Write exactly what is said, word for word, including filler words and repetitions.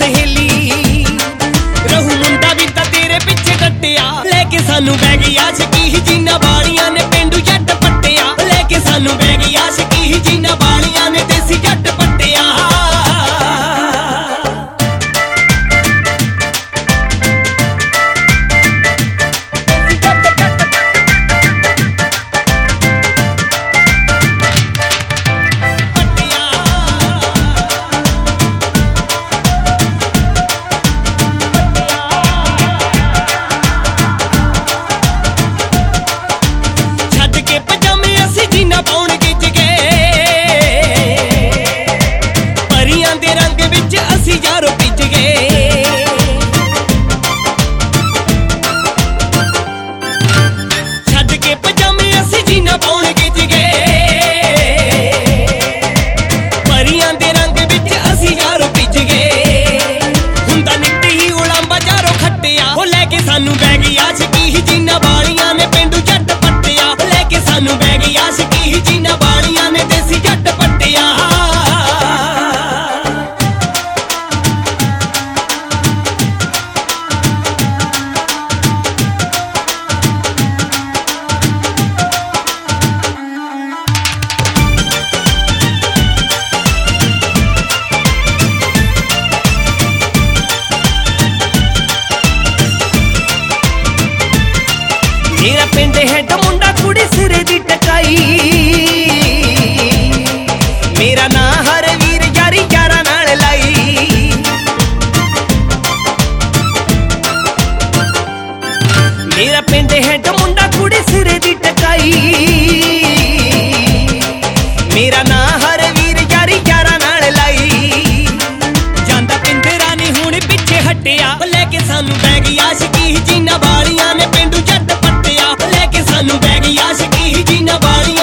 सहेली रहू मुंडा भी तां तेरे पिछे डटिया लेके सानू बह गई आशिकी जीना वालियां ने पेंडू जट पट्टिया लेके सानू बह गई आशिकी जीना वालियां ने देसी जट पट्टिया सानू बह गई आशिकी जीना वालियां ने पेंडू जट पट्टिया लेके सानू बह गई आशिकी जीना वालियां ने देसी जट पट्टिया मेरा पिंड हेड मुंडा कुड़ी सिरे दी टकाई मेरा ना हर वीर यारी यारा नाल लाई मेरा पिंड हेड मुंडा कुड़ी सिरे दी टकाई मेरा ना हर वीर यारी यारा नाल लाई जांदा पिंडरा नी हुण पिछे हटिया लेके सानू बह गई आशिकी जीना वालियां ने पेंडू जट सानू बह गई आशिकी जीना वालियां